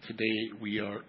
Today we are,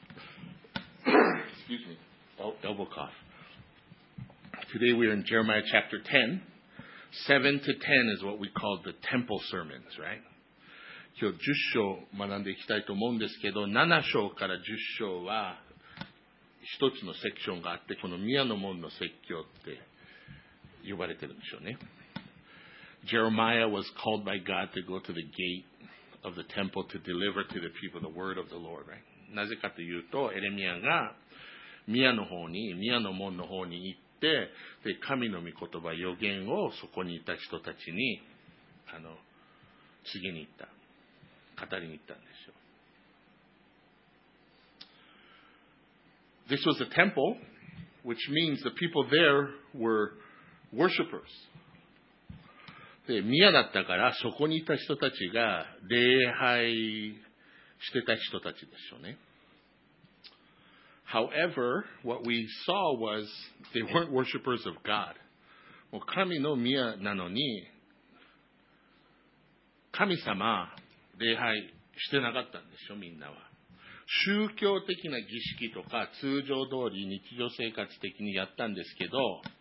excuse me, elbow cough. Today we are in Jeremiah chapter 10. 7 to 10 is what we call the temple sermons, right? 今日10章学んでいきたいと思うんですけど、7章から10章は一つのセクションがあって、この宮の門の説教って呼ばれてるんでしょうね。Jeremiah was called by God to go to the gate of the temple to deliver to the people the word of the Lord, right? なぜかというと、エレミヤが宮の門の方に行って、で神の御言葉、預言をそこにいた人たちに告げに行った、語りに行ったんですよ。This was a temple, which means the people there were worshipers. で、宮だったからそこにいた人たちが礼拝してた人たちですよね。However, what we saw was they weren't worshipers of God. もう神の宮なのに、神様礼拝してなかったんですよ、みんなは。宗教的な儀式とか通常通り日常生活的にやったんですけど、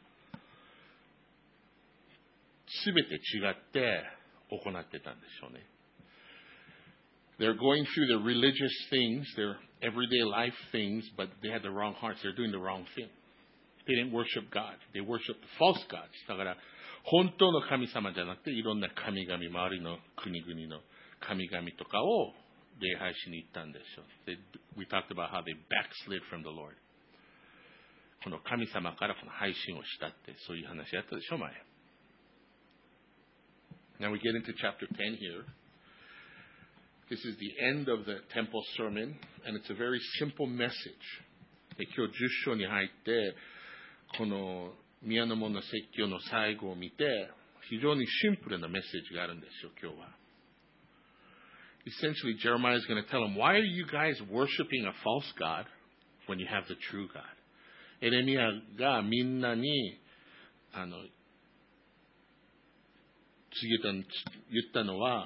すべて違って行ってたんでしょうね。They're going through the religious things, their everyday life things, but they had the wrong hearts. They're doing the wrong thing. They didn't worship God. They worshiped false gods. だから本当の神様じゃなくて、いろんな神々、周りの国々の神々とかを礼拝しに行ったんですよ。We talked about how they backslid from the Lord. この神様からこの配信をしたって、そういう話やったでしょ、前。Now we get into chapter 10 here. This is the end of the temple sermon, and it's a very simple message. で今日10章に入って、この宮の門の説教の最後を見て、非常にシンプルなメッセージがあるんですよ、今日は。Essentially, Jeremiah is going to tell them, why are you guys worshiping a false God when you have the true God? エレミヤがみんなに言ったのは、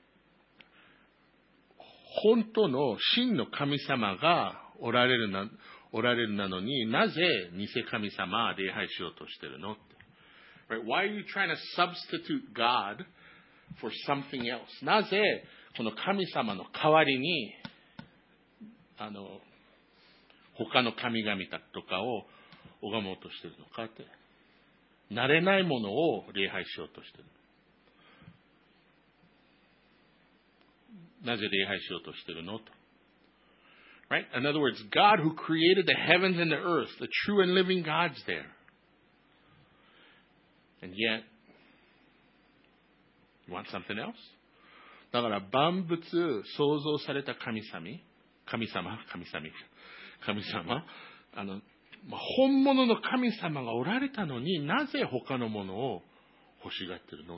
本当の真の神様がおられるなのに、なぜ偽神様礼拝しようとしてるのって。Right? Why are you trying to substitute God for something else? なぜこの神様の代わりに他の神々とかを拝もうとしてるのかって。慣れないものを礼拝しようとしてる。なぜ礼拝しようとしてるのと。Right? In other words, God who created the heavens and the earth, the true and living God's there. And yet, you want something else? だから万物創造された神様、本物の神様がおられたのになぜ他のものを欲しがってるのって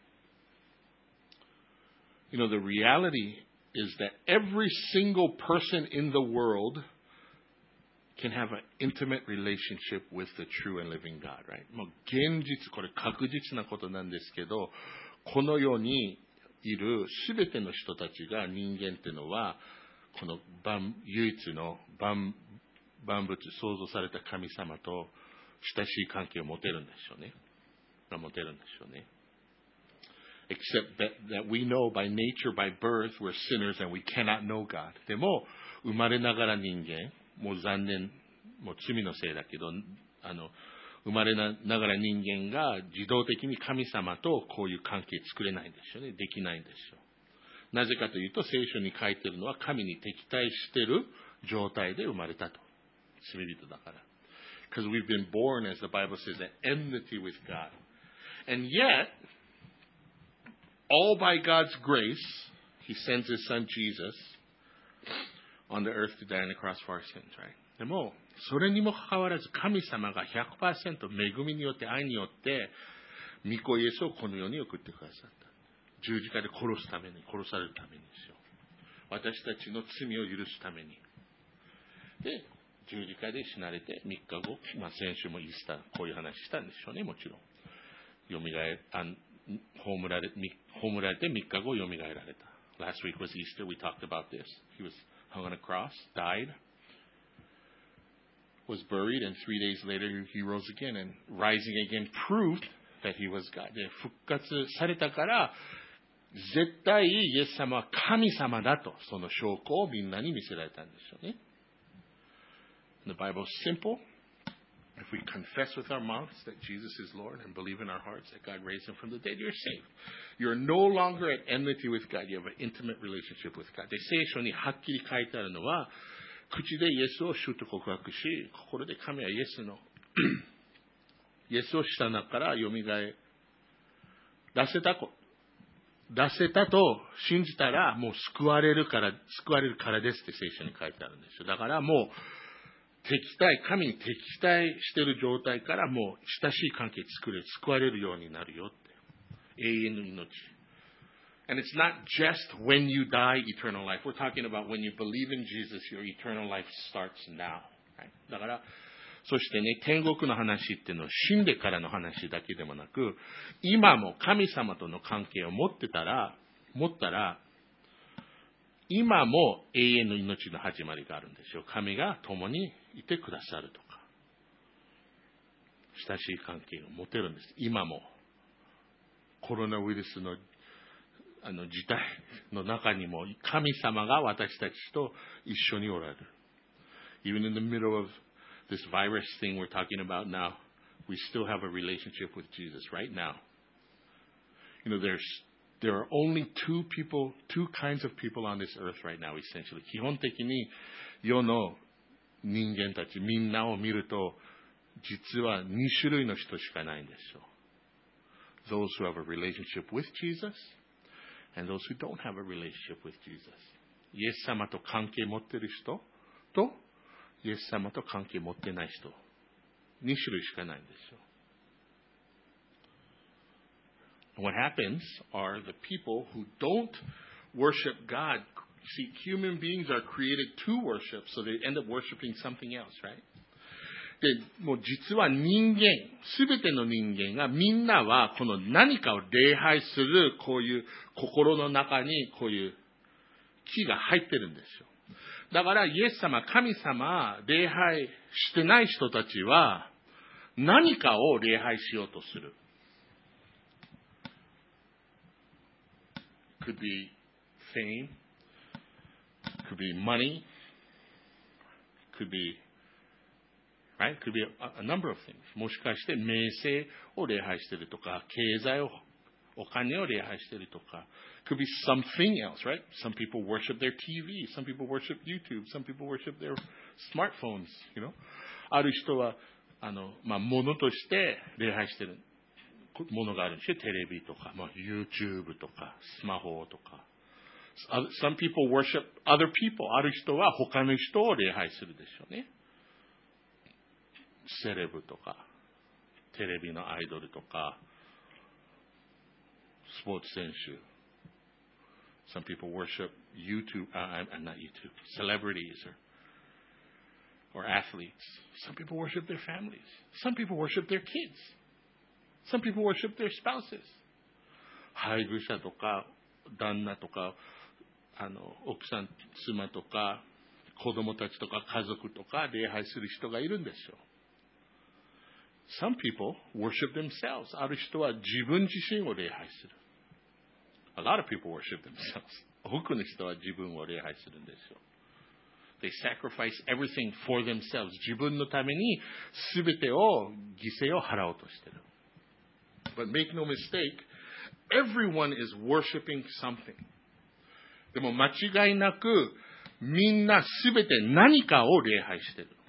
。You know, the reality is that every single person in the world can have an intimate relationship with the true and living God, right? もう現実、これ確実なことなんですけど、この世にいるすべての人たちが人間っていうのは、この唯一の万物創造された神様と親しい関係を持てるんでしょうね。Except that we know by nature, by birth, we're sinners and we cannot know God. でも、生まれながら人間、もう残念、もう罪のせいだけど、生まれながら人間が自動的に神様とこういう関係作れないんですよね。できないんですよ。なぜかというと、聖書に書いているのは神に敵対している状態で生まれたと。罪人だから。Because we've been born, as the Bible says, at enmity with God. And yet, all by God's grace, He sends His Son Jesus on the earth to die on the cross for our sins, right? でも、それにもかかわらず神様が 100% 恵みによって愛によって御子イエスをこの世に送ってくださった。十字架で殺されるためにですよ。私たちの罪を許すために。で、十字架で死なれて3日後、先週もイースターこういう話したんでしょうね、もちろん。葬られて3日後よみがえられた。Last week was Easter. We talked about this. He was hung on a cross, died, was buried, and 3 days later he rose again, and rising again proved that he was God. で、復活されたから、絶対イエス様は神様だと、その証拠をみんなに見せられたんでしょうね。The Bible is simple. If we confess with our mouths that Jesus is Lord and believe in our hearts that God raised him from the dead, you're saved. You're no longer at enmity with God. You have an intimate relationship with God. で、聖書にはっきり書いてあるのは、口でイエスを主と告白し、心で神はイエスをした中からよみがえ出せたと信じたら、もう救われるからですって聖書に書いてあるんですよ。だからもう、神に敵対している状態からもう親しい関係救われるようになるよって。永遠の命。And it's not just when you die, eternal life. We're talking about when you believe in Jesus, your eternal life starts now. Right? だから、そしてね、天国の話っていうのは死んでからの話だけでもなく、今も神様との関係を持ったら、今も永遠の命の始まりがあるんですよ。神が共にいてくださるとか、親しい関係を持てるんです。今もコロナウイルスの事態の中にも神様が私たちと一緒におられる。Even in the middle of this virus thing we're talking about now, we still have a relationship with Jesus right now. You know, there are only two kinds of people on this earth right now, essentially. 基本的に世の人間たちみんなを見ると、実は2種類の人しかないんですよ。Those who have a relationship with Jesus and those who don't have a relationship with Jesus. イエス様と関係持っている人と、イエス様と関係持ってない人。2種類しかないんですよ。What happens are the people who don't worship God. See, human beings are created to worship, so they end up worshiping something else, right? で、もう実はすべての人間がみんなはこの何かを礼拝するこういう心の中にこういう気が入ってるんですよ。だからイエス様、神様、礼拝してない人たちは何かを礼拝しようとする。Could be fame, could be money, could be, right? Could be a number of things. もしかして名声を礼拝しているとか、お金を礼拝しているとか、could be something else, right? Some people worship their TV, some people worship YouTube, some people worship their smartphones, you know? ある人は、物として礼拝している。ものがあるんですよ。テレビとか、YouTube とか、スマホとか。Some people worship other people. ある人は他の人を礼拝するでしょうね。セレブとか、テレビのアイドルとか、スポーツ選手。Some people worship not YouTube, celebrities or athletes. Some people worship their families. Some people worship their kids.Some people worship their spouses. 配偶者とか、旦那とか、奥さん、妻とか、子供たちとか、家族とか、礼拝する人がいるんですよ。Some people worship themselves. ある人は自分自身を礼拝する。A lot of people worship themselves. 多くの人は自分を礼拝するんですよ。They sacrifice everything for themselves. 自分のために全てを犠牲を払おうとしている。But make no mistake, everyone is worshiping something. でも間違いなくみんなすべて何かを礼拝している。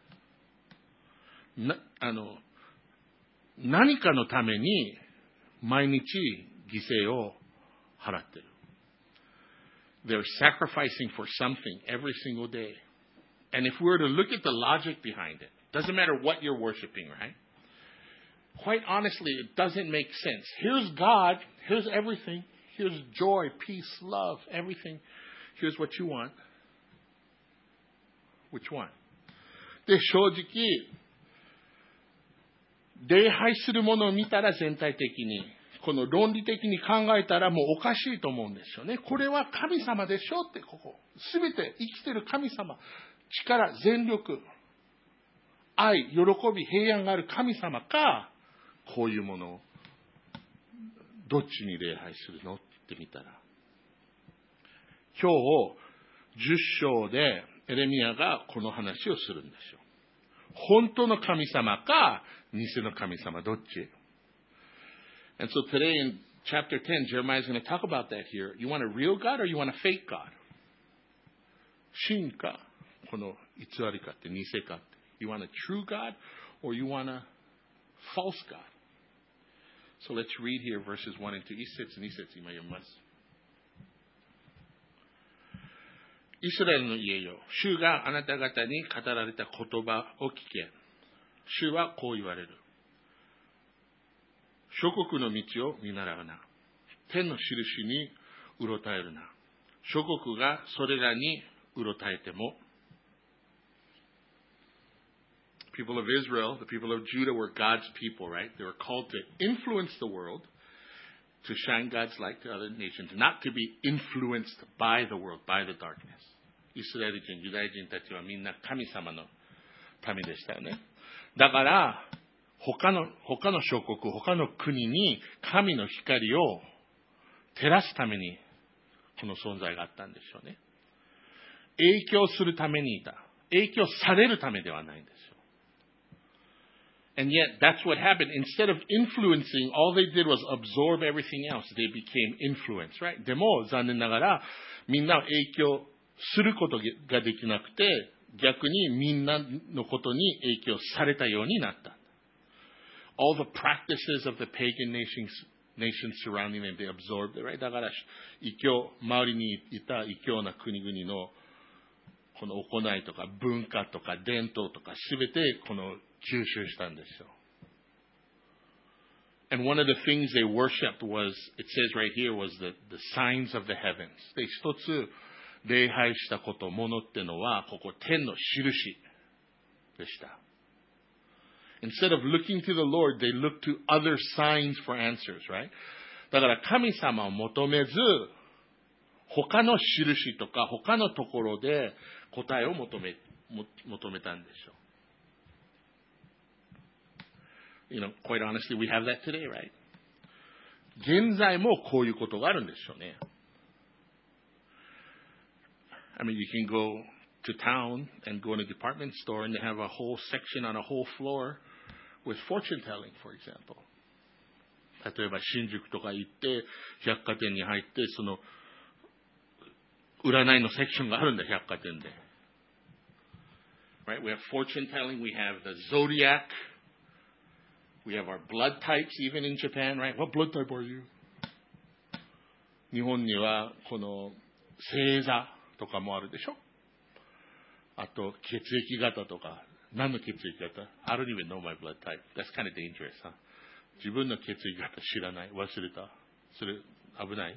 何かのために毎日犠牲を払っている。They're sacrificing for something every single day. And if we were to look at the logic behind it, doesn't matter what you're worshiping, right?Quite honestly, it doesn't make sense. Here's God. Here's everything. Here's joy, peace, love, everything. Here's what you want. Which one? で、正直、礼拝するものを見たら全体的にこの論理的に考えたらもうおかしいと思うんですよね。これは神様でしょって、ここ。すべて生きてる神様。力、全力、愛、喜び、平安がある神様か、こういうものを、どっちに礼拝するのって見たら。今日、10章でエレミヤがこの話をするんですよ。本当の神様か、偽の神様、どっち？And so today in chapter 10, Jeremiah is going to talk about that here. You want a real God or you want a fake God? 真か、この偽りかって偽かって。You want a true God or you want a false God? So let's read here verses 1 and 2. 一節二節今読みます。イスラエルの家よ、主があなた方に語られた言葉を聞け。主はこう言われる。諸国の道を見習うな。天の印にうろたえるな。諸国がそれらにうろたえても。People of Israel, the people of Judah were God's people, right? They were called to influence the world, to shine God's light to other nations, not to be influenced by the world, by the darkness. イスラエル人、ユダヤ人たちはみんな神様の民でしたよね。だから、他の諸国、他の国に神の光を照らすためにこの存在があったんでしょうね。影響するためにいた。影響されるためではないんですよ。And yet, that's what happened. Instead of influencing, all they did was absorb everything else. They became influenced, right? でも、残念ながら、みんなを影響することができなくて、逆にみんなのことに影響されたようになった。All the practices of the pagan nations surrounding them, they absorbed it, right? だから、周りにいた異教な国々のこの行いとか文化とか伝統とかすべてこの吸収したんですよ。And one of the things they worshipped was, it says right here, was the signs of the heavens. で、一つ礼拝したこと、ものってのは、ここ天の印でした。Instead of looking to the Lord, they looked to other signs for answers, right? だから神様を求めず、他の印とか他のところで答えを求めたんでしょう。You know, quite honestly, we have that today, right? 現在もこういうことがあるんでしょうね。I mean, you can go to town and go in a department store and they have a whole section on a whole floor with fortune telling, for example. 例えば新宿とか行って百貨店に入ってその占いのセクションがあるんだ、百貨店で。Right? We have fortune telling, we have the zodiac, we have our blood types even in Japan, right? What blood type are you? 日本にはこの星座とかもあるでしょ。あと血液型とか、何の血液型？ I don't even know my blood type. That's kind of dangerous, huh? 自分の血液型知らない、忘れた。それ危ない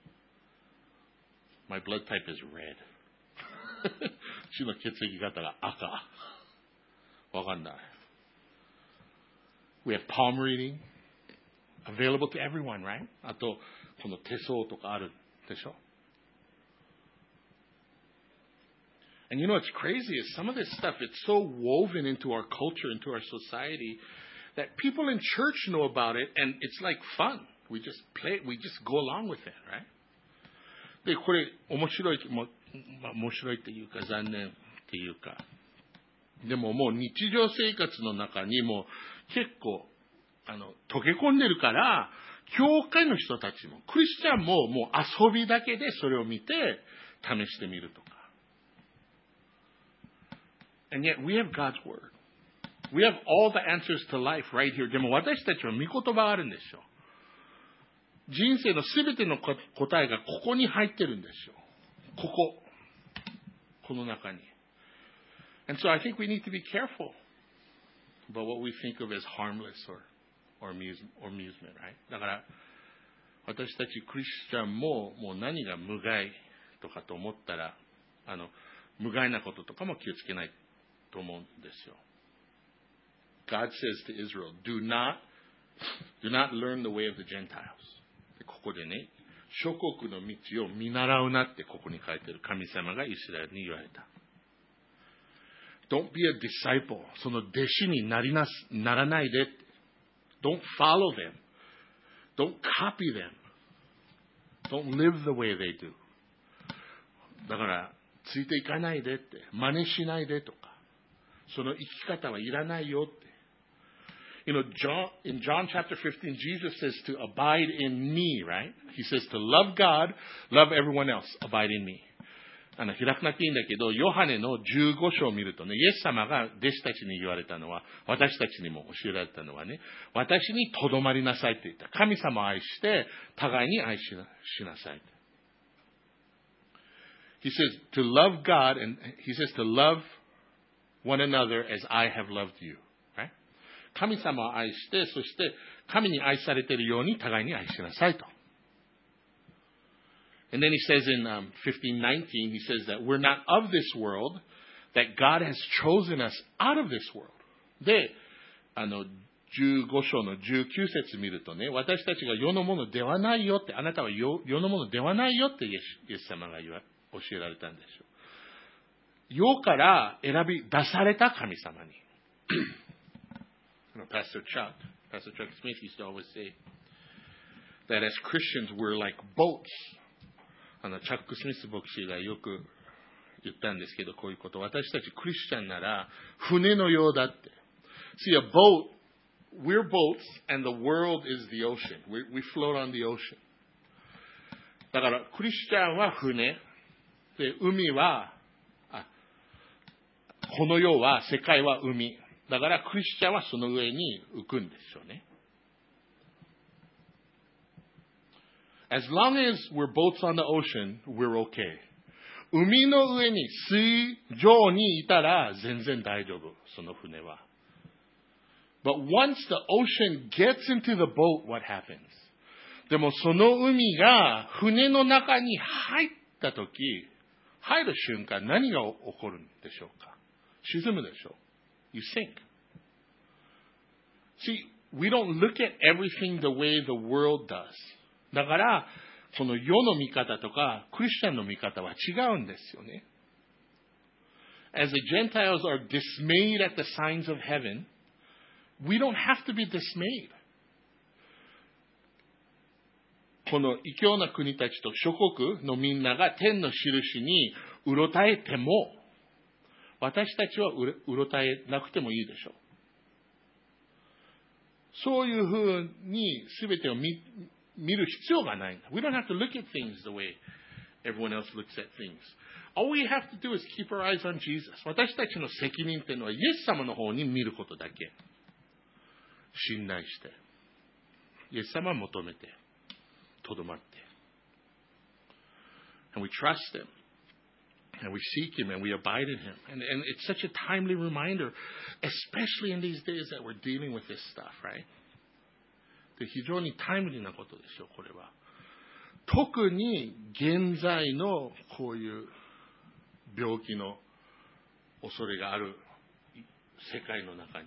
？My blood type is red. 血の血液型が赤。わかんない。We have palm reading. Available to everyone, right? あと、この手相とかあるでしょ。And you know what's crazy is some of this stuff, it's so woven into our culture, into our society, that people in church know about it, and it's like fun. We just play it, we just go along with it, right? で、これ、面白いっていうか、残念っていうか。でももう日常生活の中にも結構、溶け込んでるから、教会の人たちも、クリスチャンももう遊びだけでそれを見て、試してみるとか。And yet we have God's Word. We have all the answers to life right here. でも私たちは御言葉があるんですよ。人生のすべての答えがここに入ってるんですよ。この中に。And so I think we need to be careful about what we think of as harmless or amusement, right? だから私たちクリスチャンももう何が無害とかと思ったら無害なこととかも気をつけないと思うんですよ。God says to Israel, do not Do not learn the way of the Gentiles. ここでね、諸国の道を見習うなってここに書いてる。神様がイスラエルに言われた。Don't be a disciple. その弟子にならないで。Don't follow them. Don't copy them. Don't live the way they do. だから、ついていかないでって、真似しないでとか、その生き方はいらないよって。You know, in John chapter 15, Jesus says to abide in me, right? He says to love God, love everyone else, abide in me. 開くなっていいんだけど、ヨハネの15章を見るとね、イエス様が弟子たちに言われたのは、私たちにも教えられたのはね、私にとどまりなさいって言った。神様を愛して、互いに愛しなさい。He says to love God, and he says to love one another as I have loved you. Right? 神様を愛して、そして神に愛されているように互いに愛しなさいと。And then he says in 15:19, he says that we're not of this world, that God has chosen us out of this world. で、15章の19節見るとね、私たちが世のものではないよって、あなたは世のものではないよってイエス様が教えられたんでしょう。世から選び出された神様に。Pastor Chuck Smith used to always say that as Christians we're like boats. チャック・スミス牧師がよく言ったんですけど、こういうこと。私たちクリスチャンなら船のようだって。See, a boat, we're boats and the world is the ocean. We float on the ocean. だからクリスチャンは船。で、海は、この世は、世界は海。だからクリスチャンはその上に浮くんでしょうね。As long as we're boats on the ocean, we're okay. 海の上に水上にいたら全然大丈夫、その船は。But once the ocean gets into the boat, what happens? でもその海が船の中に入ったとき、入る瞬間何が起こるんでしょうか？沈むでしょう。You sink. See, we don't look at everything the way the world does. だから、その世の見方とか、クリスチャンの見方は違うんですよね。As the Gentiles are dismayed at the signs of heaven, we don't have to be dismayed. この異教な国たちと諸国のみんなが天の印にうろたえても、私たちはうろたえなくてもいいでしょう。そういうふうに全てを見る必要がない。We don't have to look at things the way everyone else looks at things. All we have to do is keep our eyes on Jesus. 私たちの責任っていうのはイエス様の方に見ることだけ。信頼して。イエス様を求めて。とどまって。And we trust Him. And we seek Him and we abide in Him. And it's such a timely reminder, especially in these days that we're dealing with this stuff, right? で非常にタイムリーなことでしょう、これは。特に現在のこういう病気の恐れがある世界の中に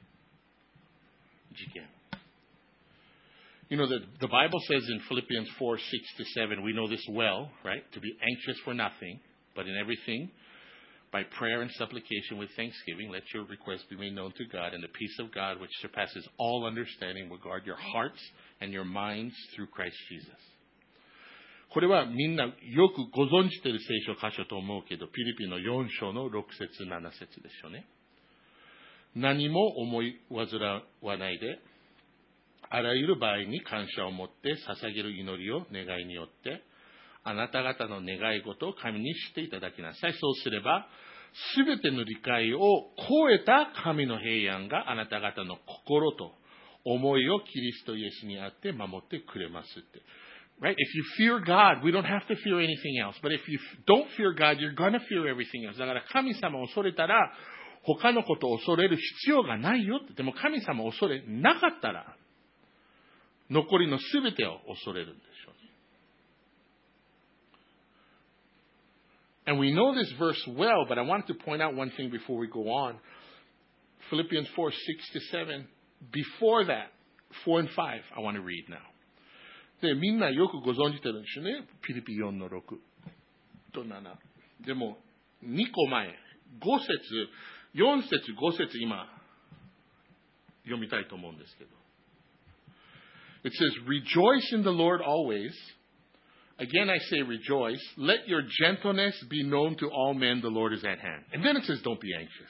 事件。You know, the Bible says in Philippians 4:6-7, we know this well, right? To be anxious for nothing, but in everything, by prayer and supplication with thanksgiving, let your requests be made known to God, and the peace of God, which surpasses all understanding, will guard your hearts and your minds through Christ Jesus. これはみんなよくご存知ている聖書箇所と思うけど、ピリピの4章の6節7節でしょうね。何も思い煩わないで、あらゆる場合に感謝を持って捧げる祈りを願いによって、あなた方の願い事を神にしていただきなさい。そうすれば、すべての理解を超えた神の平安があなた方の心と思いをキリストイエスにあって守ってくれますって。Right? If you fear God, we don't have to fear anything else. But if you don't fear God, you're going to fear everything else. だから神様を恐れたら、他のことを恐れる必要がないよって。でも神様を恐れなかったら、残りのすべてを恐れるんでしょうね。And we know this verse well, but I want to point out one thing before we go on. Philippians 4:6-7. Before that, 4 and 5, I want to read now. で、みんなよくご存じてるんですよね。ピリピ4の6と7。でも、2個前、5節、4節、5節、今、読みたいと思うんですけど。It says, Rejoice in the Lord always. Again, I say rejoice. Let your gentleness be known to all men. The Lord is at hand. And then it says, don't be anxious.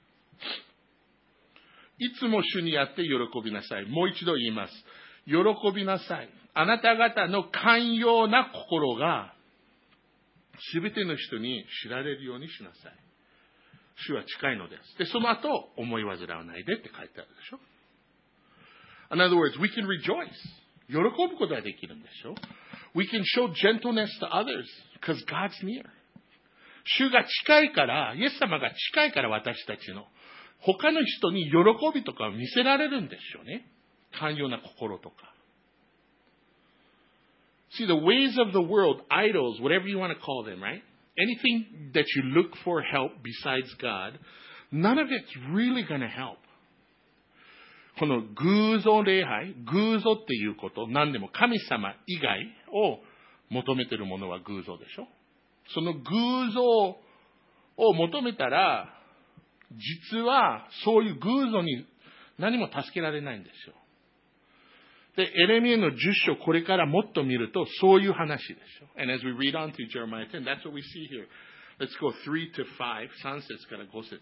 いつも主にあって喜びなさい。もう一度言います。喜びなさい。あなた方の寛容な心がすべての人に知られるようにしなさい。主は近いのです。で、その後、思い煩わないでって書いてあるでしょ。In other words, we can rejoice. 喜ぶことができるんでしょ。We can show gentleness to others because God's near. 主が近いから、イエス様が近いから私たちの他の人に喜びとかを見せられるんでしょうね。寛容な心とか。See, the ways of the world, idols, whatever you want to call them, right? Anything that you look for help besides God, none of it's really going to help. この偶像礼拝、偶像っていうこと、何でも神様以外を求めているものは偶像でしょ。その偶像を求めたら、実はそういう偶像に何も助けられないんですよ。で、エレミヤの10章、これからもっと見ると、そういう話でしょ。And as we read on to Jeremiah 10, that's what we see here. Let's go 3 to 5, 3節から5節。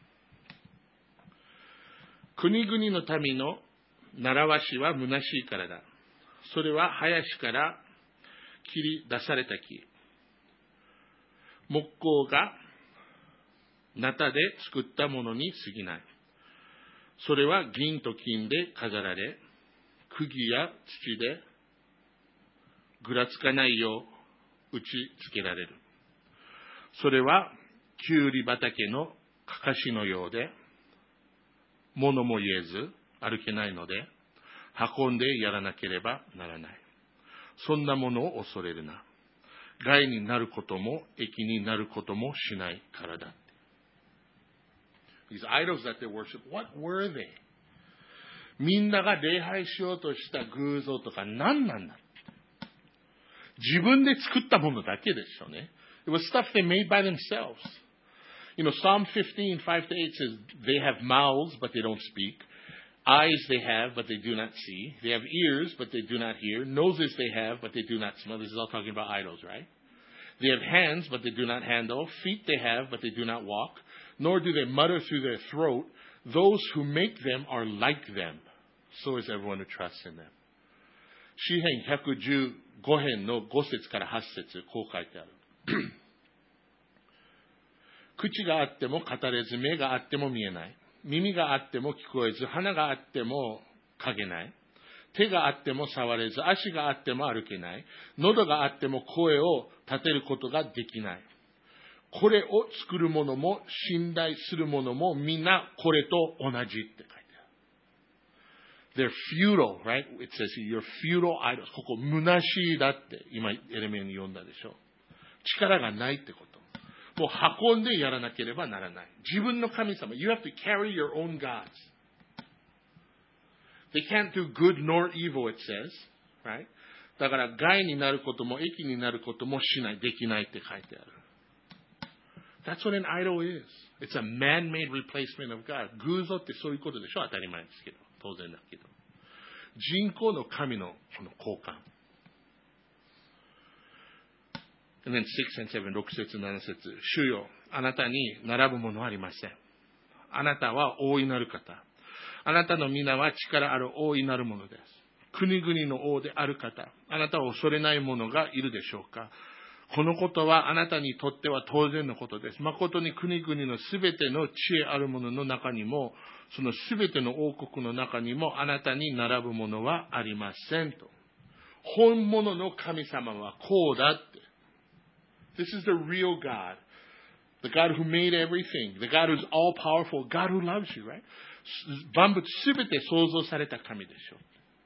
国々の民の習わしは虚しいからだ。それは林から切り出された木。木工がナタで作ったものに過ぎない。それは銀と金で飾られ、釘や土でぐらつかないよう打ち付けられる。それはきゅうり畑のかかしのようで、物も言えず歩けないので、運んでやらなければならない。そんなものを恐れるな。害になることも益になることもしないからだ。These idols that they worship, what were they? みんなが礼拝しようとした偶像とか何なんだ。自分で作ったものだけでしょうね。It was stuff they made by themselves. You know, Psalm 15, 5 to 8 says, they have mouths, but they don't speak. Eyes they have, but they do not see. They have ears, but they do not hear. Noses they have, but they do not smell. This is all talking about idols, right? They have hands, but they do not handle. Feet they have, but they do not walk. Nor do they mutter through their throat. Those who make them are like them. So is everyone who trusts in them. 詩編115編の5節から8節、こう書いてある。口があっても語れず、目があっても見えない。耳があっても聞こえず、鼻があっても嗅げない。手があっても触れず、足があっても歩けない。喉があっても声を立てることができない。これを作る者も信頼する者もみんなこれと同じって書いてある。They're futile, right? It says you're futile idols. ここ虚しいだって今エレミヤに読んだでしょ。力がないってこと。もう運んでやらなければならない。自分の神様。You have to carry your own gods. They can't do good nor evil, it says. Right? だから害になることも益になることもしない、できないって書いてある。That's what an idol is. It's a man-made replacement of God. 偶像ってそういうことでしょ、当たり前ですけど。当然だけど。人工の神のこの交換。And then 6 and 7, 6節7節。主よ、あなたに並ぶものはありません。あなたは大いなる方。あなたの皆は力ある大いなるものです。国々の王である方。あなたを恐れない者がいるでしょうか。このことはあなたにとっては当然のことです。誠に国々のすべての知恵あるものの中にも、そのすべての王国の中にもあなたに並ぶものはありませんと。本物の神様はこうだって。This is the real God. The God who made everything. The God who's all powerful. God who loves you, right? 万物すべて創造された神でしょう。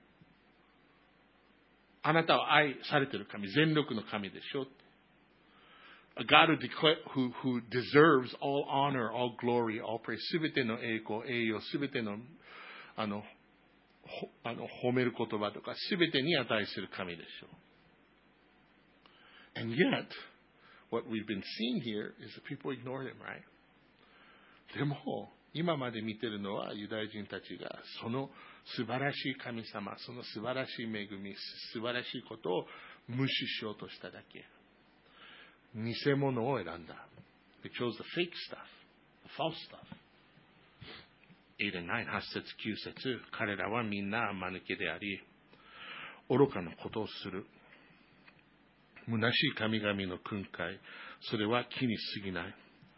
あなたは愛されている神、全力の神でしょう。A God who deserves all honor, all glory, all praise. すべての栄光、栄誉、すべての、 褒める言葉とか全てに値する神でしょう。And yet, what we've been seeing here is that people ignore him, right? でも、今まで見てるのはユダヤ人たちがその素晴らしい神様、その素晴らしい恵み、素晴らしいことを無視しようとしただけ。偽物を選んだ。They chose the fake stuff, the false stuff. 8 and 9、8節、9節、彼らはみんな間抜けであり、愚かなことをする。虚しい神々の訓戒、それは木に過ぎない。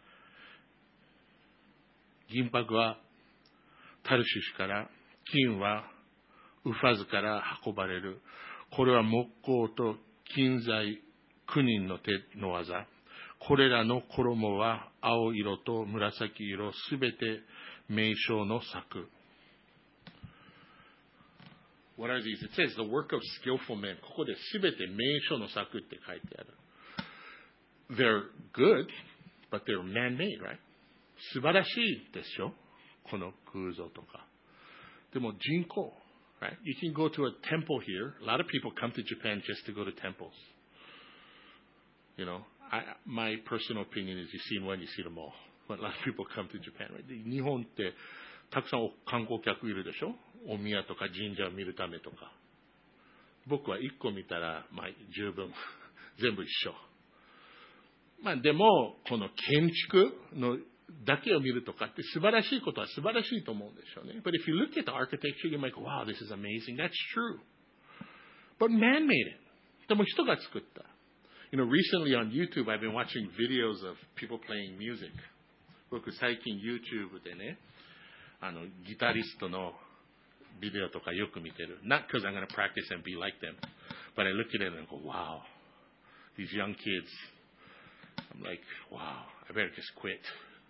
銀箔はタルシュシから、金はウファズから運ばれる。これは木工と金材9人の手の技。これらの衣は青色と紫色、すべて名匠の作。What are these? It says the work of skillful men. ここですべて名匠の作って書いてある。They're good, but they're man-made, right? 素晴らしいでしょこの空像とか。でも人工、right? You can go to a temple here. A lot of people come to Japan just to go to temples. You know, my personal opinion is you see one, you see them all. But a lot of people come to Japan, right? 日本ってたくさん観光客いるでしょお宮とか神社を見るためとか。僕は一個見たら、まあ十分。全部一緒。まあでも、この建築のだけを見るとかって素晴らしいことは素晴らしいと思うんでしょうね。But if you look at the architecture, you're like, wow, this is amazing. That's true. But man made it. でも人が作った。You know, recently on YouTube, I've been watching videos of people playing music. 僕最近 YouTube でね、ギタリストのビデオとかよく見てる。Not because I'm going to practice and be like them, but I look at it and go, wow, these young kids. I'm like, wow, I better just quit.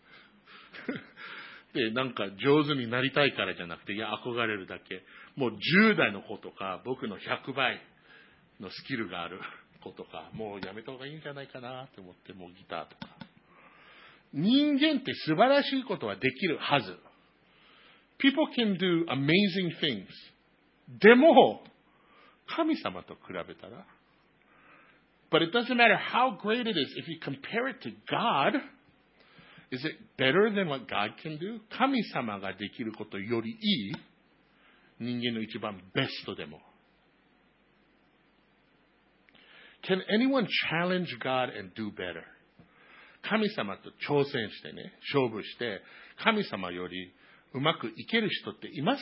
で、なんか上手になりたいからじゃなくて、いや、憧れるだけ。もう10代の子とか、僕の100倍のスキルがある子とか、もうやめた方がいいんじゃないかなって思って、もうギターとか。人間って素晴らしいことはできるはず。People can do amazing things. でも、神様と比べたら、But it doesn't matter how great it is. If you compare it to God, is it better than what God can do? 神様ができることよりいい人間の一番ベストでも。Can anyone challenge God and do better? 神様と挑戦してね、勝負して、神様よりうまくいける人っています？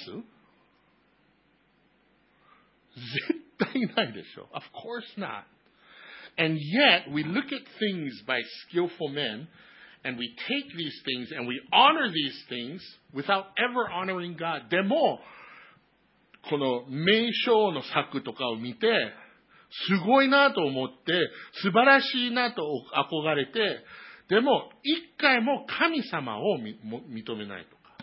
絶対ないでしょ。Of course not. And yet, we look at things by skillful men, and we take these things and we honor these things without ever honoring God. でも、この名匠の作とかを見て、すごいなと思って、素晴らしいなと憧れて、でも、一回も神様を認めないとか、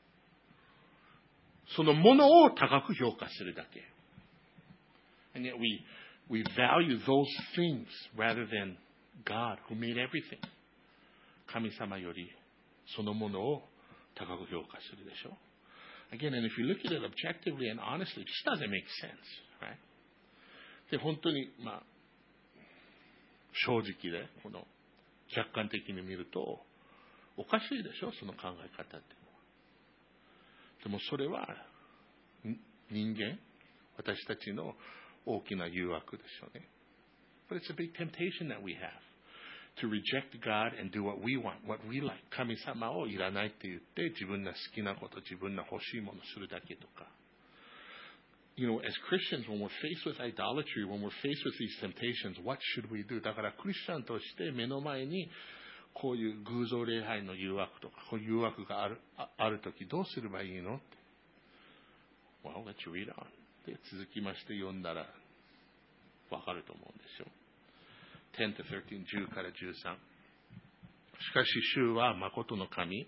そのものを高く評価するだけ。And yet we value those things rather than God who made everything. 神様よりそのものを高く評価するでしょ。Again, and if you look at it objectively and honestly, it just doesn't make sense, right? で、本当に、まあ、正直で、この客観的に見ると、おかしいでしょ、その考え方っていうのは。でもそれは、人間、私たちの大きな誘惑でしょうね。But it's a big temptation that we have to reject God and do what we want, what we like. 神様をいらないって言って、自分の好きなこと、自分の欲しいものをするだけとか。You know, as Christians, when we're faced with idolatry, when we're faced with these temptations, what should we do? だからクリスチャンとして目の前にこういう偶像礼拝の誘惑とか、こういう誘惑があるときどうすればいいのって。Well, let's read on. で、続きまして読んだらわかると思うんですよ。10 to 13、10から13。しかし主は誠の神、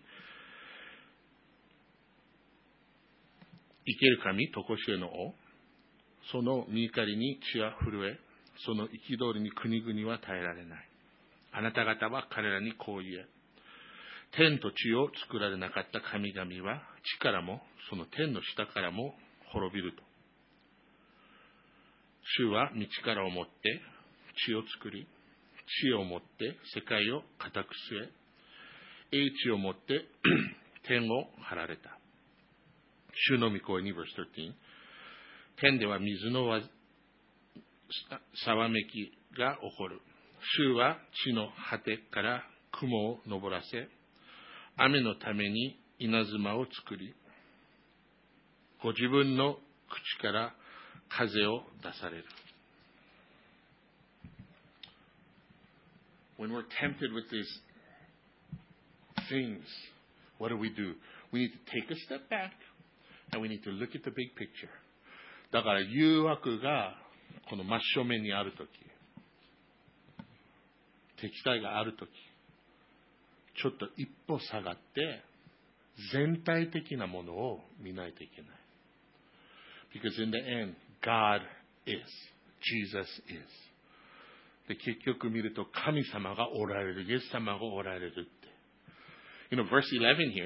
生ける神、とこしえの王、その御怒りに血は震え、その憤りに国々は耐えられない。あなた方は彼らにこう言え。天と地を作られなかった神々は地からもその天の下からも滅びると。主は道からをもって地を作り、地をもって世界を固く据え、英知をもって天を張られた。主の御声に verse 13。天では水のざわめきが起こる。主は地の果てから雲を昇らせ、雨のために稲妻を作り、ご自分の口から風を出される。When we're tempted with these things, what do? We need to take a step back and we need to look at the big picture. だから誘惑がこの真正面にあるとき、敵対があるとき、ちょっと一歩下がって全体的なものを見ないといけない。Because in the end, God is. Jesus is. で、結局見ると神様がおられる。イエス様がおられるって。verse 11 here,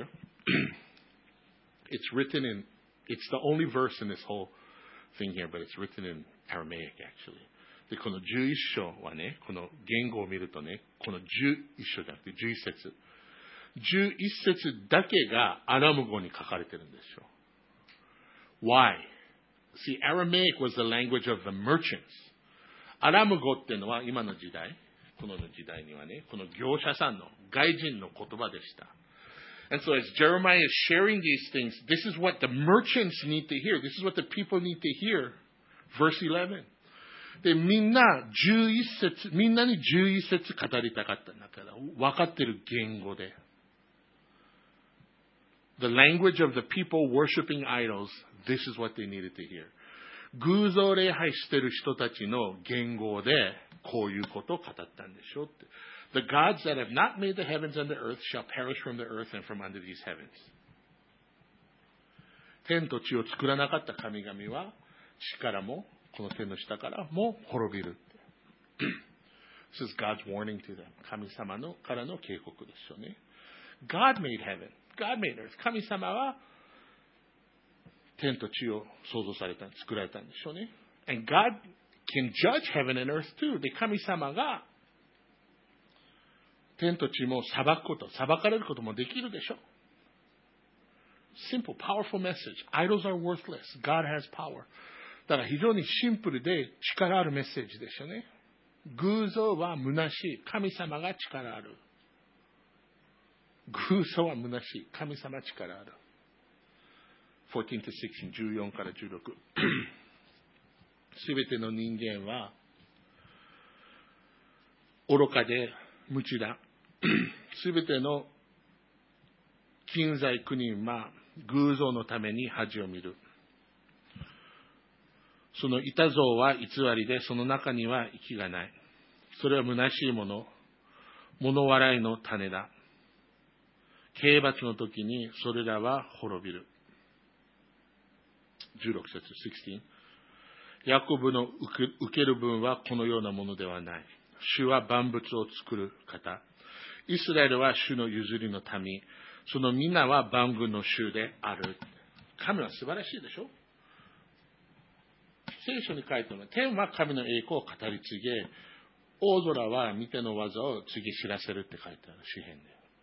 it's written in, it's the only verse in this whole thing here, but it's written in Aramaic actually. で、この11章はね、この言語を見るとね、この11章じゃなくて11節。11節だけがアラム語に書かれてるんですよ。Why? See, Aramaic was the language of the merchants. アラム語っていうのは今の時代、この時代にはね、この業者さんの外人の言葉でした。And so as Jeremiah is sharing these things, this is what the merchants need to hear. This is what the people need to hear. Verse 11. で、みんなに11節語りたかったんだから、分かってる言語で。The language of the people worshiping idols, this is what they needed to hear. 偶像礼拝してる人たちの言語で、こういうことを語ったんでしょって。The gods that have not made the heavens and the earth shall perish from the earth and from under these heavens. 天と地を作らなかった神々は、地からも、この天の下からも滅びる。This is God's warning to them. 神様のからの警告ですよね。God made heaven. God made earth. 神様は天と地を創造された、作られたんでしょうね。And God can judge heaven and earth too. で、神様が天と地も裁くこと、裁かれることもできるでしょう。Simple, powerful message. Idols are worthless. God has power. だから非常にシンプルで力あるメッセージですよね。偶像は虚しい。神様が力ある。偶像は虚しい。神様力ある。14 to 16、14から16。すべての人間は愚かで無知だ。すべての近在国民は偶像のために恥を見る。その板像は偽りで、その中には息がない。それは虚しいもの、物笑いの種だ。刑罰の時にそれらは滅びる。16節、16。ヤコブの受ける分はこのようなものではない。主は万物を作る方。イスラエルは主の譲りの民。その皆は万軍の主である。神は素晴らしいでしょ。聖書に書いてある。天は神の栄光を語り継げ、大空は御手の技を告げ知らせるって書いてある。詩編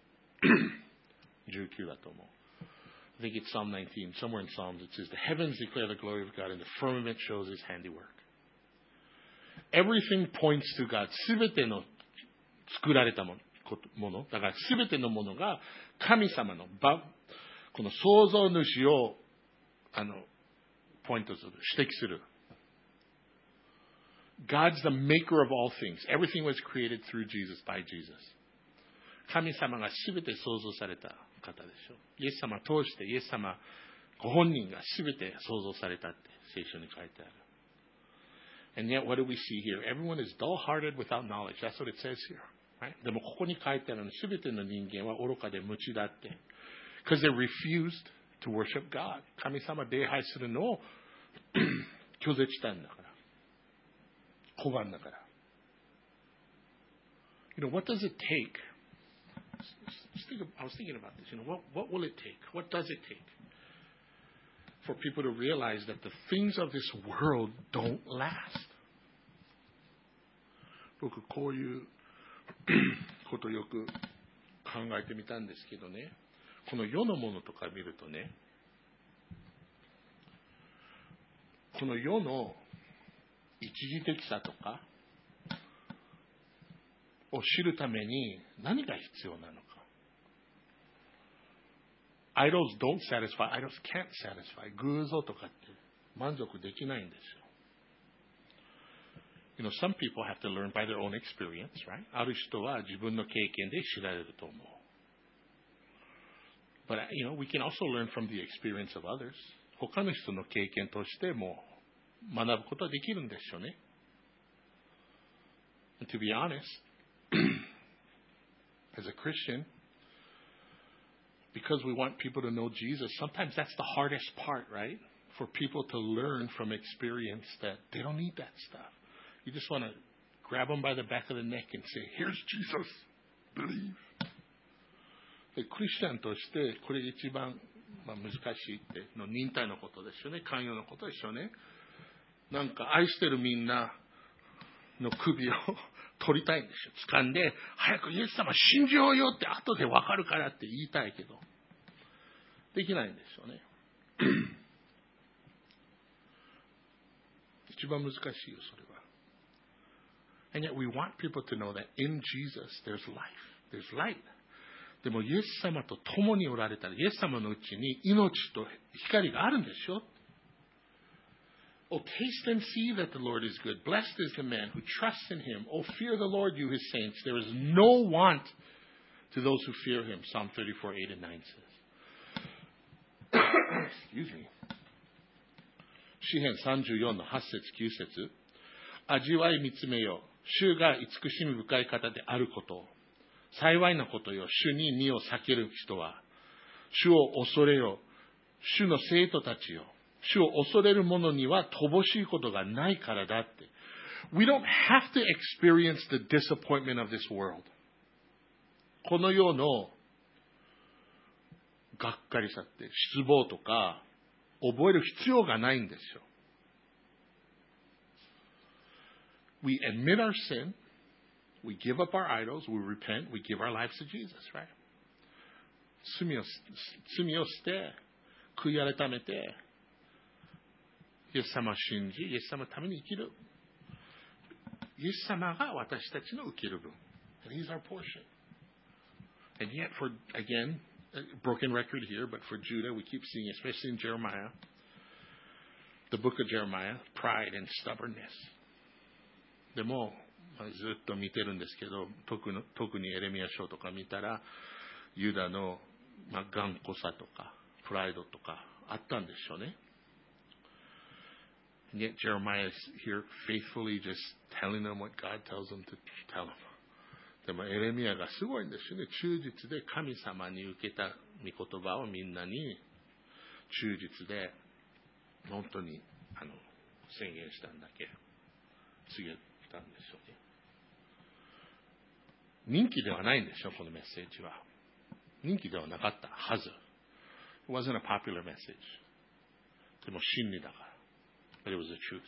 で。19だと思う。I think it's Psalm 19. Somewhere in Psalms it says, the heavens declare the glory of God and the firmament shows his handiwork. Everything points to God. すべての作られたもの。だからすべてのものが神様のこの創造主をポイントする、指摘する。God's the maker of all things. Everything was created through Jesus, by Jesus. 神様がすべて創造された方でしょう。イエス様を通してイエス様ご本人がすべて創造されたって聖書に書いてある。And yet, what do we see here? Everyone is dull-hearted without knowledge. That's what it says here. Right? でもここに書いてあるのすべての人間は愚かで無知だって。Because they refused to worship God. 神様礼拝するのを拒絶したんだから。拒んだから。What does it take? I was thinking about this. What will it take? What does it take for people to realize that the things of this world don't last. 僕こういうことをよく考えてみたんですけどね、この世のものとか見るとね、この世の一時的さとかを知るために何が必要なのか。Idols don't satisfy, idols can't satisfy. 偶像とかって満足できないんですよ。You know, some people have to learn by their own experience, right? ある人は自分の経験で知られると思う。But, you know, we can also learn from the experience of others. 他の人の経験としても学ぶことはできるんですよね。And to be honest, as a Christian, because we want people to know Jesus, sometimes that's the hardest part, right? For people to learn from experience that they don't need that stuff. You just want to grab them by the back of the neck and say, here's Jesus, believe. でクリスチャンとしてこれ一番、難しいっての忍耐のことですよね。寛容のことですよね。なんか愛してるみんなの首を取りたいんですよ。掴んで、早くイエス様信じようよって後で分かるからって言いたいけど、できないんですよね。一番難しいよ、それは。And yet we want people to know that in Jesus there's life, there's light. でもイエス様と共におられたら、イエス様のうちに命と光があるんですよ。Oh, taste and see that the Lord is good. Blessed is the man who trusts in him. Oh, fear the Lord, you his saints. There is no want to those who fear him. Psalm 34, 8 and 9 says. Excuse me. 詩編34の8節9節。味わい見つめよ。主が慈しみ深い方であることを。幸いなことよ。主に身を避ける人は。主を恐れよ。主の生徒たちよ。主を恐れる者には乏しいことがないからだって。We don't have to experience the disappointment of this world. この世のがっかりさって失望とか覚える必要がないんですよ。We admit our sin, we give up our idols, we repent, we give our lives to Jesus, right? 罪を捨て、悔い改めて、イエス様を信じ、イエス様のために生きる。イエス様が私たちの受ける分。And He's our portion. And yet, for, again, broken record here, but for Judah, we keep seeing, especially in Jeremiah, the book of Jeremiah, pride and stubbornness. でも、ずっと見てるんですけど、特にエレミヤ書とか見たら、ユダの、頑固さとか、プライドとかあったんでしょうね。And yet Jeremiah is here faithfully just telling them what God tells them to tell them. でもエレミヤがすごいんですよね。忠実で神様に受けた御言葉をみんなに忠実で本当に宣言したんだけ告げたんですよね。人気ではないんですよ、このメッセージは。人気ではなかったはず。It wasn't a popular message. でも真理だから。But it was the truth.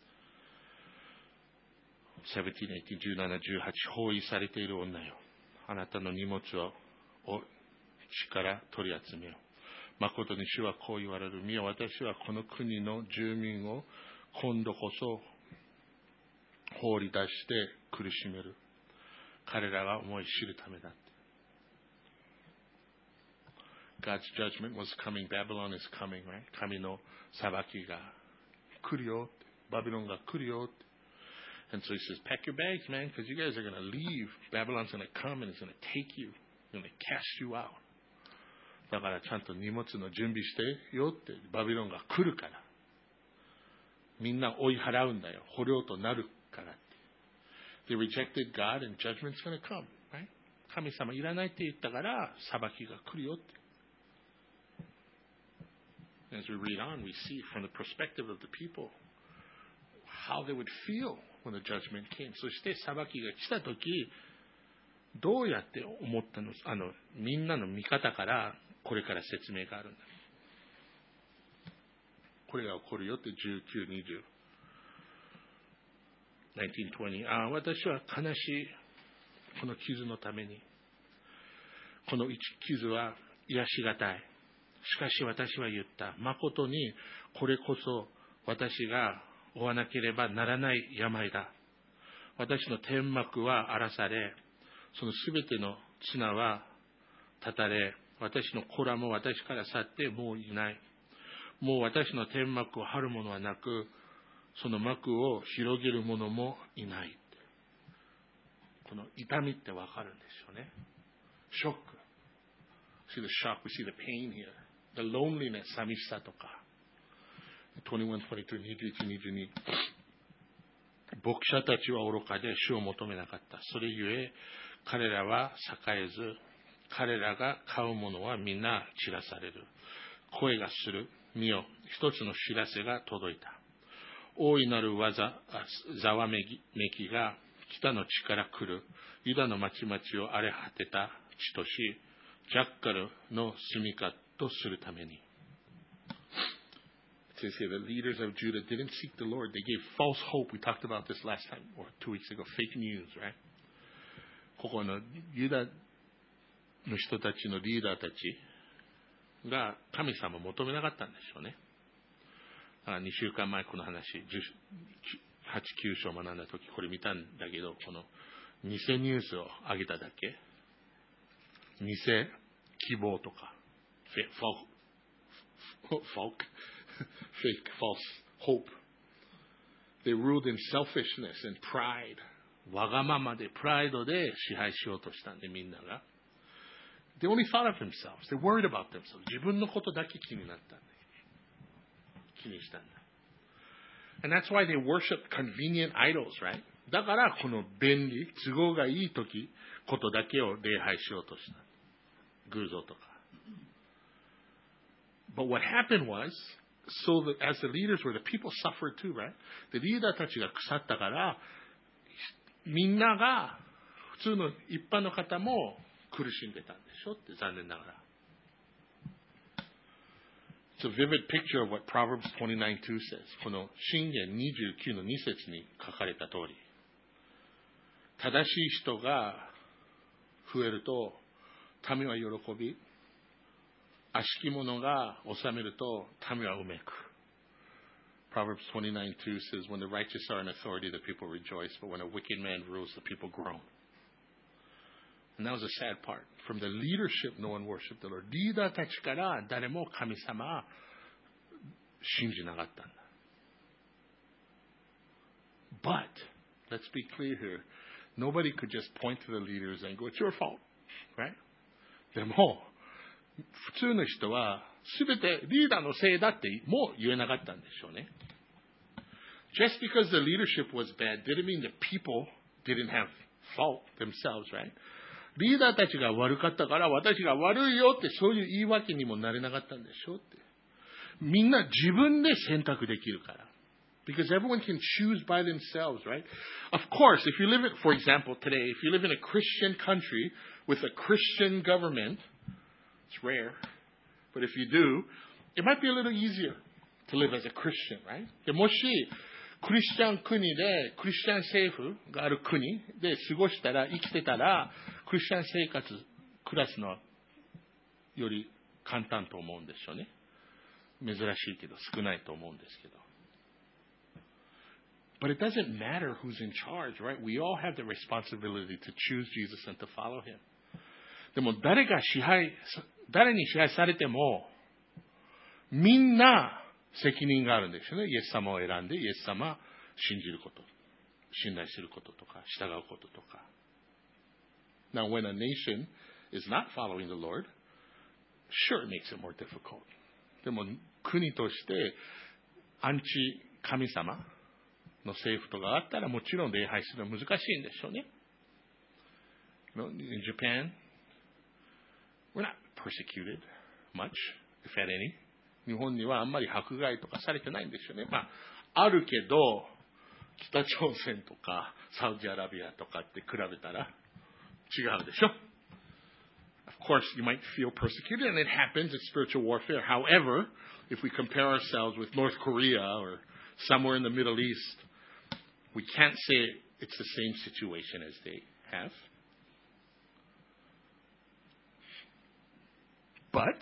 17, 18, 17, 18包囲されている女よ。あなたの荷物を地から取り集めよ。誠に主はこう言われる。見よ、私はこの国の住民を今度こそ放り出して苦しめる。彼らが思い知るためだって。God's judgment was coming. Babylon is coming, right? 神の裁きが来るよ。バビロンが来るよ。And so he says, pack your bags, man, because you guys are going to leave. Babylon's going to come and it's going to take you. It's going to cast you out. だからちゃんと荷物の準備してよって、バビロンが来るから。みんな追い払うんだよ。捕虜となるからって。They rejected God and judgment's going to come, right? 神様いらないって言ったから、裁きが来るよって。As we read on, we see from the perspective of the people how they would feel when the judgment came. そして裁きが来たとき、どうやって思ったの？みんなの見方からこれから説明があるんだ。 これが起こるよって19、20。1920、私は悲しいこの傷のために、この傷は癒しがたい。しかし私は言った。誠にこれこそ私が負わなければならない病だ。私の天幕は荒らされ、そのすべての綱は断たれ、私の子らも私から去ってもういない。もう私の天幕を張る者はなく、その幕を広げる者もいない。この痛みってわかるんですよね。ショック。See the shock, we see the pain here. The loneliness, 寂しさとか。21, 22, 21, 22。牧者たちは愚かで主を求めなかった。それゆえ、彼らは栄えず、彼らが買うものはみんな散らされる。声がする。見よ、一つの知らせが届いた。大いなるざわめきが北の地から来る。ユダの町々を荒れ果てた地とし、ジャッカルの住処とするために。It says here, the leaders of Judah didn't seek the Lord. They gave false hope. We talked about this last time, or 2 weeks ago. Fake news, right? ここのユダの人たちのリーダーたちが神様を求めなかったんでしょうね。2週間前この話、8、9章を学んだ時これ見たんだけど、この偽ニュースを上げただけ、偽希望とか、fake, false hope. They ruled in selfishness and pride. わがままで、プライドで支配しようとしたんで、みんなが。They only thought of themselves. They worried about themselves. 自分のことだけ気になったんで。気にしたんだ。And that's why they worship convenient idols, right? だからこの便利、都合がいい時、ことだけを礼拝しようとした。偶像とか。But what happened was, so that as the leaders were, the people suffered too, right? で、リーダーたちが腐ったから、みんなが、普通の一般の方も苦しんでたんでしょって、残念ながら。It's a vivid picture of what Proverbs 29:2 says. この箴言29の2節に書かれた通り。正しい人が増えると、民は喜び、悪しき者が治めると、民はうめく。Proverbs 29:2 says, when the righteous are in authority, the people rejoice, but when a wicked man rules, the people groan. And that was a sad part. From the leadership, no one worshiped the Lord. リーダーたちから誰も神様信じなかったんだ。But, let's be clear here. Nobody could just point to the leaders and go, it's your fault. Right? でも、普通の人は全てリーダーのせいだってもう言えなかったんでしょうね。Just because the leadership was bad didn't mean the people didn't have fault themselves, right? リーダーたちが悪かったから私が悪いよってそういう言い訳にもなれなかったんでしょって。みんな自分で選択できるから。Because everyone can choose by themselves, right? Of course, if you live in, for example, today, if you live in a Christian country with a Christian government, it's rare, but if you do, it might be a little easier to live as a Christian, right? でもし、クリスチャン国で、クリスチャン政府がある国で過ごしたら、生きてたら、クリスチャン生活、クラスのより簡単と思うんですよね。珍しいけど、少ないと思うんですけど。But it doesn't matter who's in charge, right? We all have the responsibility to choose Jesus and to follow him. でも誰に支配されても、みんな責任があるんですよね。イエス様を選んで、イエス様を信じること、信頼することとか、従うこととか。Now, when a nation is not following the Lord, sure it makes it more difficult. でも国としてアンチ神様の政府とかあったらもちろん礼拝するのは難しいんでしょうね。In Japan, we're not persecuted much, if at any. 日本にはあんまり迫害とかされてないんですよね。まあ、あるけど、北朝鮮とかサウジアラビアとかって比べたら違うでしょ。 Of course, you might feel persecuted, and it happens. It's spiritual warfare. However, if we compare ourselves with North Korea or somewhere in the Middle East, we can't say it's the same situation as they have. But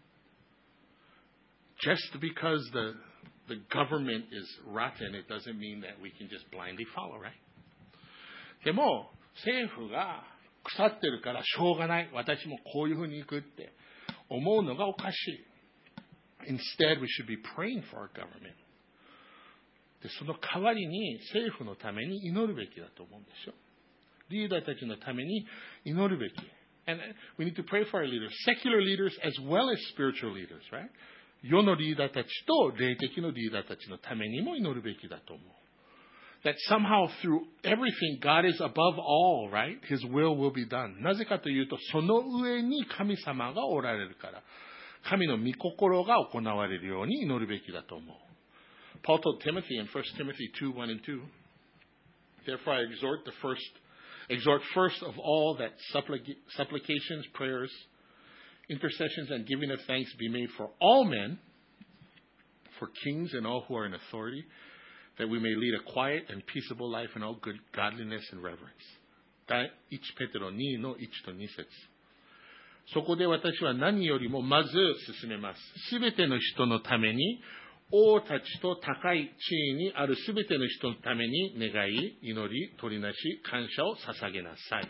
just because the government is rotten, it doesn't mean that we can just blindly follow, right? でも、政府が腐ってるからしょうがない。私もこういうふうに行くって思うのがおかしい。Instead, we should be praying for our government. で、その代わりに政府のために祈るべきだと思うんですよ。リーダーたちのために祈るべき。And we need to pray for our leaders, secular leaders as well as spiritual leaders, right? 世のリーダーたちと霊的のリーダーたちのためにも祈るべきだと思う。That somehow through everything, God is above all, right? His will be done. なぜかというと、その上に神様がおられるから、神の御心が行われるように祈るべきだと思う。Paul told Timothy in 1 Timothy 2:1 and 2, Therefore I exhort first of all that supplications, prayers, intercessions, and giving of thanks be made for all men, for kings and all who are in authority, that we may lead a quiet and peaceable life in all good godliness and reverence. 1ペテロ2の1と2節。そこで私は何よりもまず進めます。すべての人のために、王たちと高い地位にあるすべての人のために願い、祈り、取りなし、感謝を捧げなさい。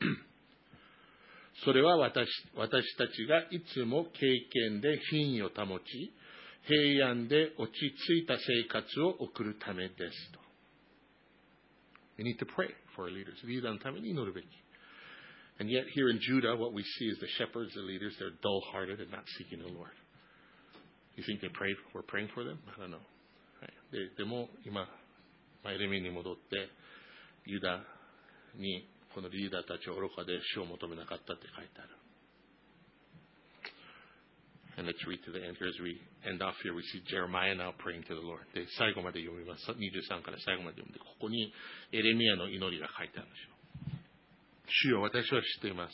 それは私たちがいつも経験で品位を保ち、平安で落ち着いた生活を送るためですと。We need to pray for our leaders. リーダーのために祈るべき。And yet here in Judah, what we see is the shepherds, the leaders, they're dull-hearted and not seeking the Lord. You think we're praying for them? I don't know. でも今、エレミに戻って、ユダにこのリーダーたちは愚かで主を求めなかったって書いてある。And let's read to the end here as we end off here. We see Jeremiah now praying to the Lord. で、最後まで読みます。23から最後まで読んで、ここにエレミヤの祈りが書いてあるんですよ。主よ、私は知っています。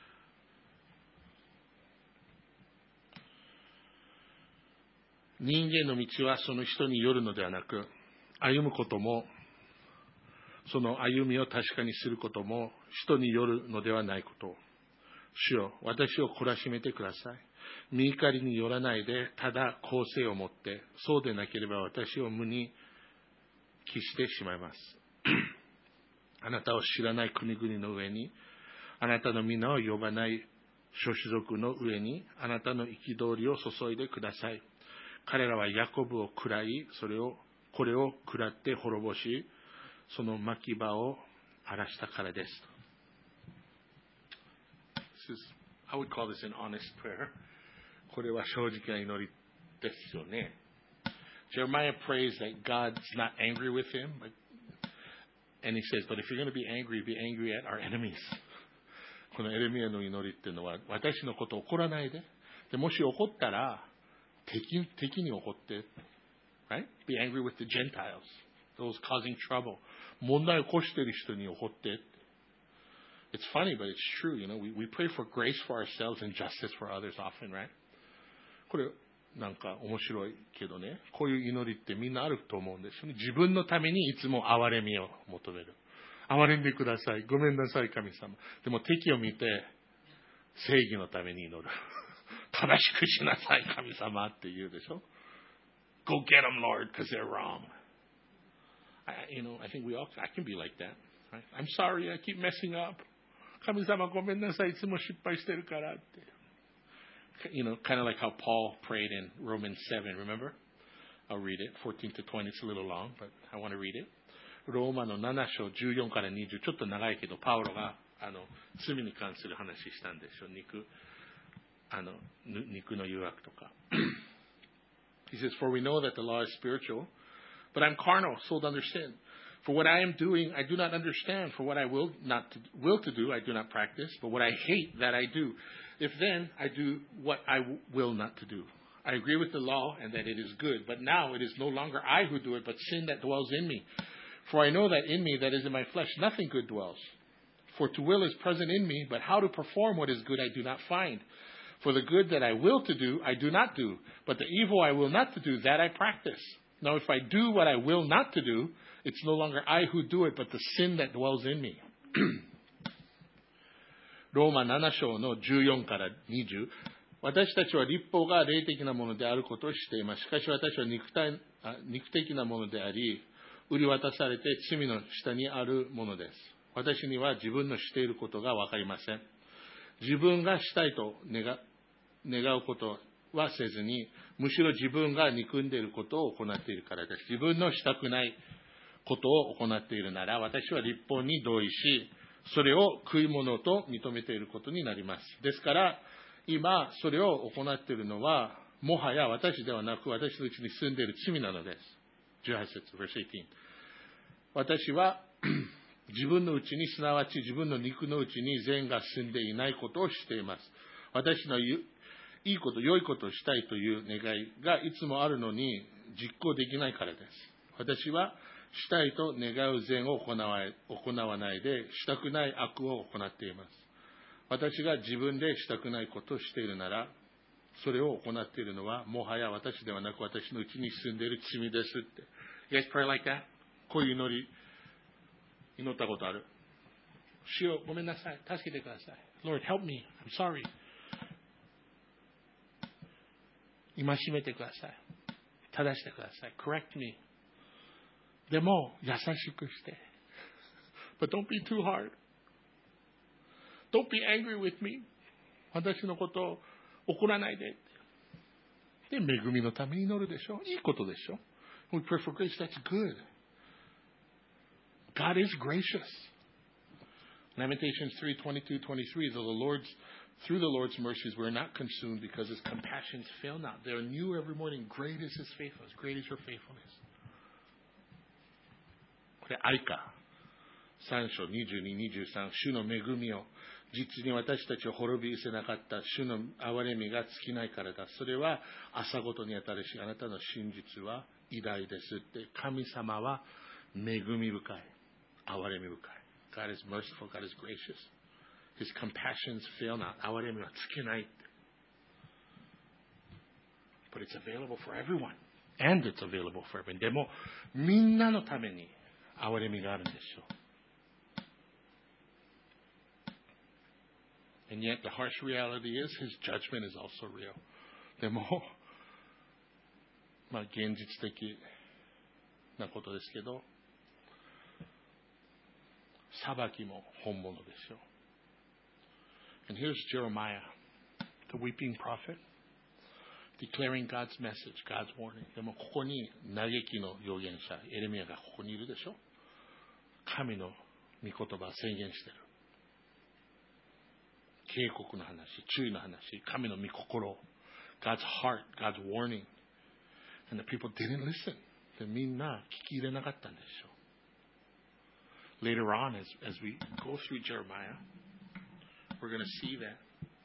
人間の道はその人によるのではなく、歩むことも、その歩みを確かにすることも、人によるのではないことを。主よ、私を懲らしめてください。身怒りによらないで、ただ公正を持って、そうでなければ私を無に帰してしまいます。あなたを知らない国々の上に、あなたの皆を呼ばない諸種族の上に、あなたの憤りを注いでください。彼らはヤコブを喰らい、これを喰らって滅ぼし、その牧場を荒らしたからです。I would call this an honest prayer. これは正直な祈りですよね。Jeremiah prays that God's not angry with him, and he says, but if you're going to be angry at our enemies. このエレミヤの祈りっていうのは、私のことを怒らないで。でもし怒ったら、敵に怒って、right? Be angry with the Gentiles, those causing trouble. 問題を起こしている人に怒って。It's funny, but it's true. You know, we pray for grace for ourselves and justice for others often, right? これ、なんか面白いけどね、こういう祈りってみんなあると思うんですよね。自分のためにいつも憐れみを求める。憐れんでください。ごめんなさい、神様。でも敵を見て、正義のために祈る。正しくしなさい、神様って言うでしょ。Go get them, Lord, because they're wrong. I think I can be like that. Right? I'm sorry, I keep messing up. 神様ごめんなさい、いつも失敗してるからって。Kind of like how Paul prayed in Romans 7, remember? I'll read it, 14 to 20. It's a little long, but I want to read it. ローマの7章14から20、ちょっと長いけど、パウロが罪に関する話したんですよ。肉の誘惑とか。He says, For we know that the law is spiritual, but I'm carnal, sold under sin. For what I am doing, I do not understand. For what I will to do, I do not practice. But what I hate, that I do. If then I do what I will not to do. I agree with the law and that it is good. But now it is no longer I who do it, but sin that dwells in me. For I know that in me, that is in my flesh, nothing good dwells. For to will is present in me, but how to perform what is good I do not find. For the good that I will to do, I do not do. But the evil I will not to do, that I practice. Now if I do what I will not to do, it's no longer I who do it, but the sin that dwells in me. ローマ7章の14から20。私たちは律法が霊的なものであることを知っています。しかし私は肉的なものであり、売り渡されて罪の下にあるものです。私には自分のしていることがわかりません。自分がしたいと願うことはせずに、むしろ自分が憎んでいることを行っているからです。自分のしたくないことを行っているなら、私は律法に同意し、それを食い物と認めていることになります。ですから、今、それを行っているのは、もはや私ではなく、私のうちに住んでいる罪なのです。18節、verse 18。私は、自分のうちに、すなわち自分の肉のうちに善が住んでいないことをしています。私のいいこと、良いことをしたいという願いがいつもあるのに実行できないからです。私はしたいと願う善を行わないで、したくない悪を行っています。私が自分でしたくないことをしているなら、それを行っているのは、もはや私ではなく私のうちに住んでいる罪ですって。You guys pray like that? こういう祈り、祈ったことある？主よ、ごめんなさい。助けてください。Lord, help me. I'm sorry. 戒めてください。正してください。Correct me. でも、優しくして。But don't be too hard. Don't be angry with me. 私のことを怒らないで。で、恵みのために祈るでしょ。いいことでしょ。We pray for grace. That's good. God is gracious. Lamentations 3:22-23. Through the Lord's mercies, we're not consumed because His compassions fail not. They are new every morning. Great is His faithfulness. Great is your faithfulness. これ愛か。3章22、23。主の恵みを実に私たちを滅び失せなかった主の憐れみが尽きないからだ。それは朝ごとに当たるし、あなたの真実は偉大ですって。神様は恵み深い。憐れみ深い。God is merciful. God is gracious. His compassions fail not. 憐れみは尽きないって。But it's available for everyone. And it's available for everyone. でも、みんなのために憐れみがあるんでしょう。And yet the harsh reality is His judgment is also real. でも、現実的なことですけど、裁きも本物でしょう。And here's Jeremiah, the weeping prophet, declaring God's message, God's warning. でもここに嘆きの預言者、エレミヤがここにいるでしょ。神の御言葉を宣言している。警告の話、注意の話、神の御心、God's heart, God's warning. And the people didn't listen. でみんな聞き入れなかったんでしょう。Later on, as we go through Jeremiah, we're going to see that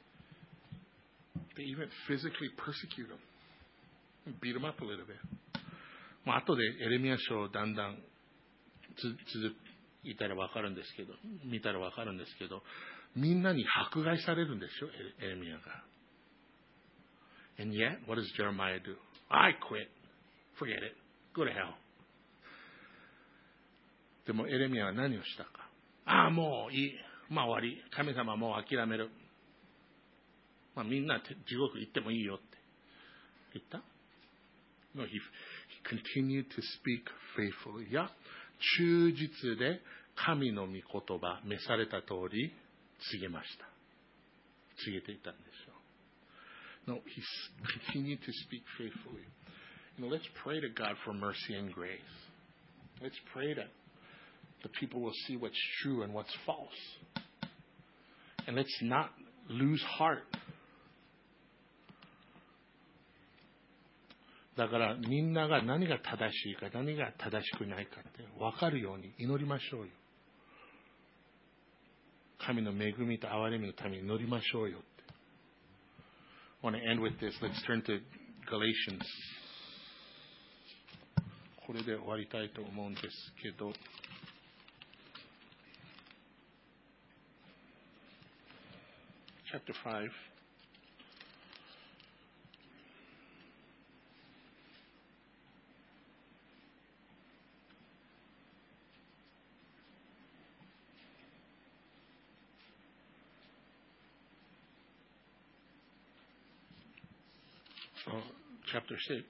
they even physically persecute him and beat him up a little bit. 後でエレミヤ書をだんだん続いたら分かるんですけど、見たら分かるんですけど、みんなに迫害されるんですよ、エレミヤが。And yet, what does Jeremiah do? I quit. Forget it. Go to hell. でもエレミヤは何をしたか。もういい。終わり。神様はもう諦める。みんな地獄行ってもいいよって言った？ No, he continued to speak faithfully. いや、忠実で神の御言葉、召された通り告げました。告げていたんでしょう。No, he continued to speak faithfully. Let's pray to God for mercy and grace. Let's pray that the people will see what's true and what's false. And let's not lose heart. だからみんなが何が正しいか何が正しくないかって分かるように祈りましょうよ。神の恵みと憐れみのために祈りましょうよって。I want to end with this. Let's turn to Galatians. これで終わりたいと思うんですけど。 chapter 5. Chapter 6.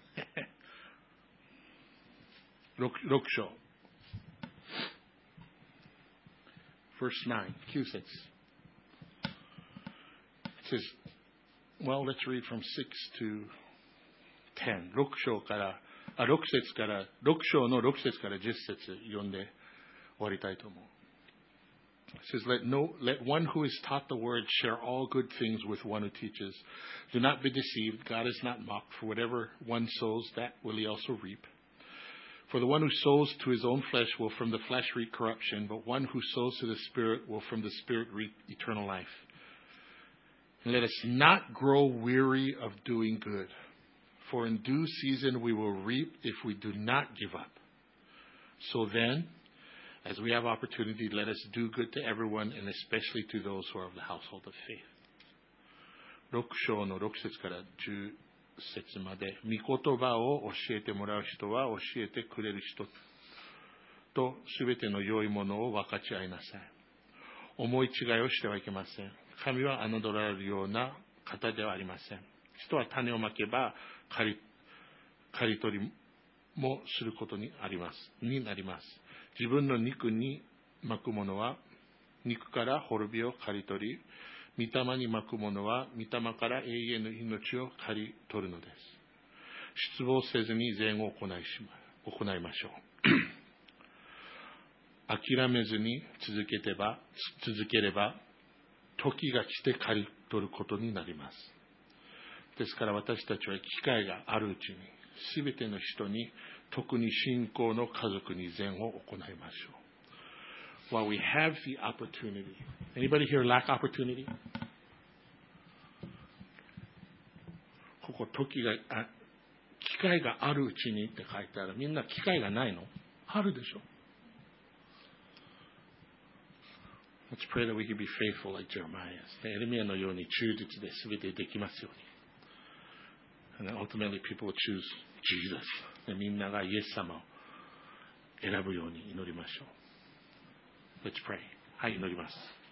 6章。Verse 9, 9節。It says, well, let's read from 6 to 10. 6章から、6節から、6章の6節から10節読んで終わりたいと思う。It says, let one who is taught the word share all good things with one who teaches. Do not be deceived. God is not mocked. For whatever one sows, that will he also reap. For the one who sows to his own flesh will from the flesh reap corruption, but one who sows to the Spirit will from the Spirit reap eternal life. And let us not grow weary of doing good, for in due season we will reap if we do not give up. So then, as we have opportunity, let us do good to everyone, and especially to those who are of the household of faith. 6章の6節から10節まで、御言葉を教えてもらう人は教えてくれる人とすべての良いものを分かち合いなさい。思い違いをしてはいけません。神は侮られるような方ではありません。人は種をまけば刈り取りもすることになります。自分の肉に巻くものは肉から滅びを刈り取り、御霊に巻くものは御霊から永遠の命を刈り取るのです。失望せずに善を行いましょう。諦めずに続ければ時が来て刈り取ることになります。ですから私たちは機会があるうちにすべての人に、特に信仰の家族に善を行いましょう。While we have the opportunity. Anybody here lack opportunity? ここ機会があるうちにって書いてある。みんな機会がないの？あるでしょ。Let's pray that we can be faithful like Jeremiah. エレミヤのように忠実で全てできますように。And ultimately people will choose Jesus. みんながイエス様を選ぶように祈りましょう。Let's pray. はい、祈ります。